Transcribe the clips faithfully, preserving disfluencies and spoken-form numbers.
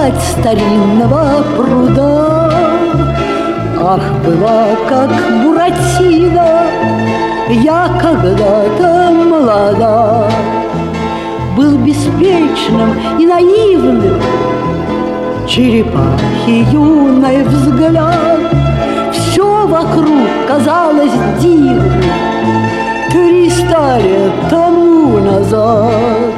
гладь старинного пруда. Ах, была как Буратино я когда-то молода, был беспечным и наивным черепахи юный взгляд. Все вокруг казалось дивным триста лет тому назад.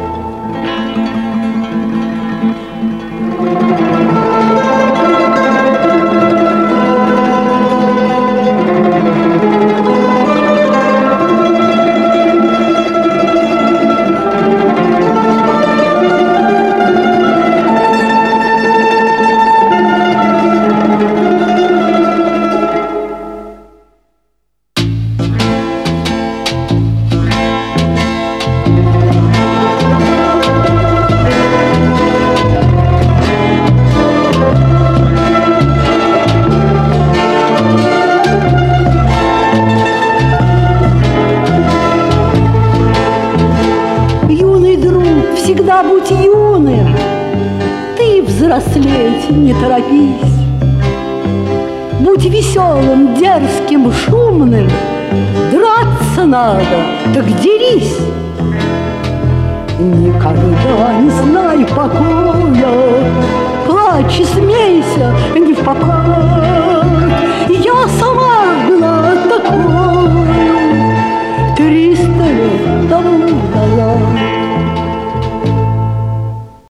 Всегда будь юным, ты взрослеть не торопись. Будь веселым, дерзким, шумным, драться надо, так дерись. Никогда не знай покоя, плачь и смейся не в покое.